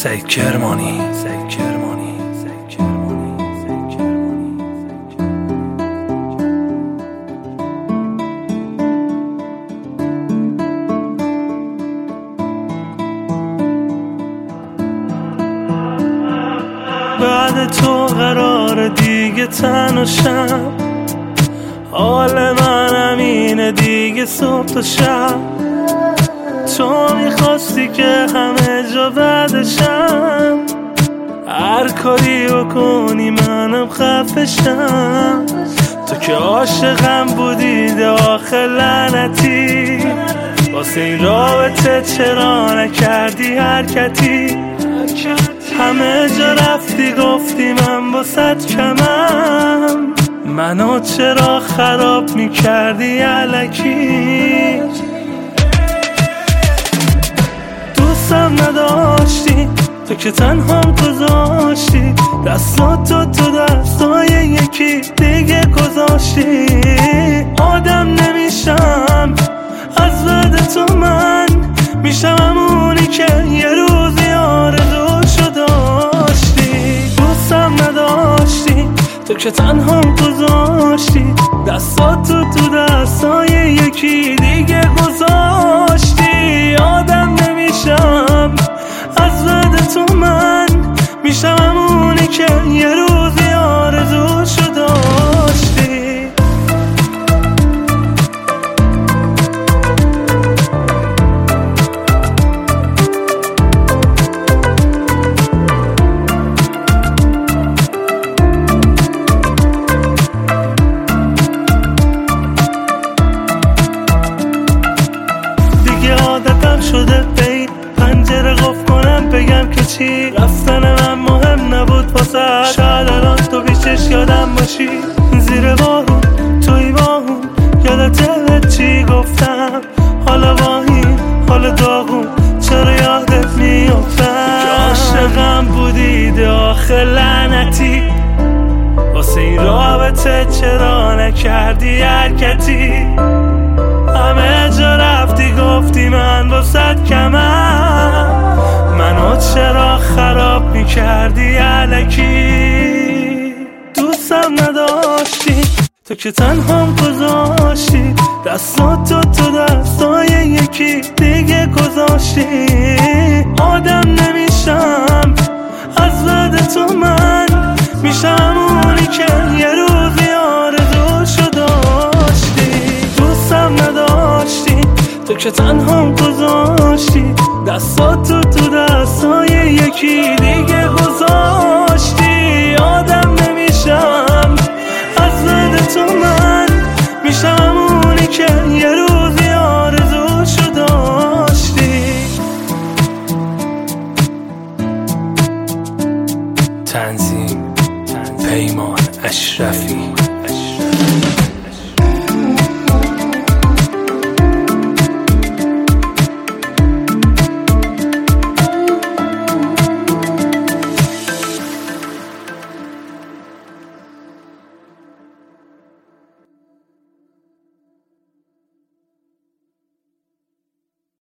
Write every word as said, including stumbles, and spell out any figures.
سعید کرمانی سعید کرمانی سعید کرمانی سعید کرمانی بعد تو قرار دیگه تنهاشم، حال من همینه دیگه صبح تا شب. تو میخواستی که همه جا بعدشم، هر کاری بکنی منم خفشم. تو که عاشقم بودی داخل لعنتی، واسه این رابطه چرا نکردی حرکتی؟ همه جا رفتی گفتی من باست کمم، منو چرا خراب میکردی الکی؟ دوستم نداشتی تو که تنهام گذاشتی، دستاتو تو دستای یکی دیگه گذاشتی. آدم نمیشم از بعد تو، من میشم همونی که یه روزی آرزوشو داشتی. دوستم نداشتی تو که تنهام گذاشتی، دستاتو تو دستای یکی دیگه گذاشتی. آدم نمیشم از بعد تو، من میشم همونی که یه روزی آرزوشو داشتی. عادتم شده بین پنجره قفل کنم بگم که چی، رفتن من مهم نبود واسه. شاید الان تو بیشش یادم باشی، زیر بارون توی باهون یادته چی گفتم. حالا واهیم حالا داغون چرا یادت میافتم که عاشقم بودی داخل لعنتی، واسه این رابطه چرا نکردی حرکتی؟ همه جا رفتی گفتی من باست کمم، منو چرا خراب میکردی الکی؟ دوستم نداشتی تو که تنهام گذاشتی، دستاتو تو دستای یکی دیگه گذاشتی. آدم نمیشم از بعد تو، من میشم همونی که یه روزی آرزوشو داشتی. دوستم نداشتی تو که تنهام گذاشتی، دستاتو تو دستای یکی دیگه گذاشتی. آدم نمیشم از بعد تو، من میشم همونی که یه روزی آرزوشو داشتی. تنظیم پیمان اشرفی.